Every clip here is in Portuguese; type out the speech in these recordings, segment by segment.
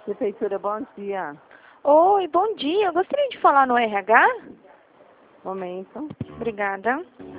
Prefeitura, bom dia. Oi, bom dia. Eu gostaria de falar no RH. Momento. Obrigada.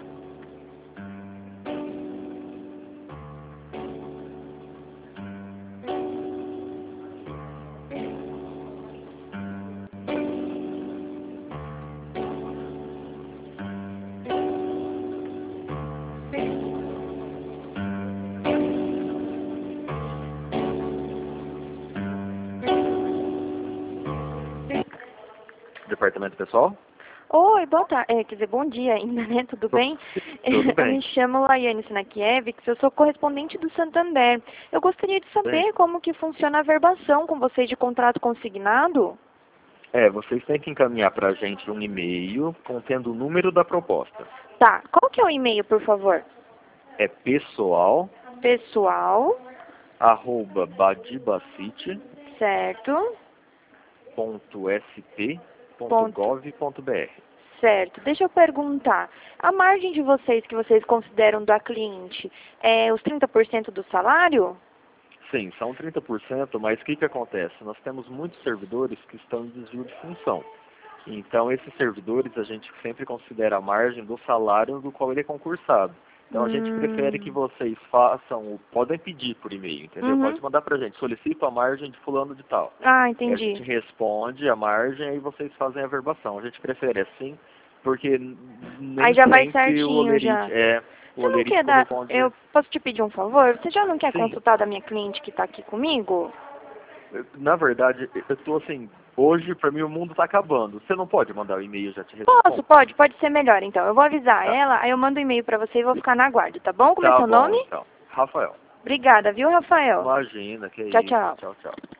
Departamento pessoal? Oi, boa tarde. Quer dizer, bom dia ainda, né? Tudo bem? Tudo Eu bem. me chamo Laiane Sinakiewicz, eu sou correspondente do Santander. Eu gostaria de saber Bem. como que funciona a verbação com vocês de contrato consignado. Vocês têm que encaminhar para a gente um e-mail contendo o número da proposta. Tá, qual que é o e-mail, por favor? É pessoal, Pessoal, @badibacity.sp.gov.br. certo? Certo. Deixa eu perguntar. A margem de vocês que vocês consideram da cliente é os 30% do salário? Sim, são 30%, mas o que acontece? Nós temos muitos servidores que estão em desvio de função. Então, esses servidores a gente sempre considera a margem do salário do qual ele é concursado. Então, a gente prefere que vocês podem pedir por e-mail, entendeu? Pode mandar pra gente, solicito a margem de fulano de tal. Ah, Aí a entendi. gente responde a margem e vocês fazem a verbação. A gente prefere assim, porque nem Aí já vai sempre certinho, o olerite, já. o Você não olerite quer dar... corresponde. Eu posso te pedir um favor? Você já não quer Sim. consultar da minha cliente que está aqui comigo? Na verdade, eu tô assim, hoje pra mim o mundo tá acabando. Você não pode mandar o e-mail, já te respondo. Pode ser melhor então. Eu vou avisar Tá. ela, aí eu mando um e-mail para você e vou ficar na guarda, tá bom? Como é Tá seu bom, nome? então. Rafael. Obrigada, viu, Rafael? Imagina, que é Tchau, isso. tchau. Tchau, tchau.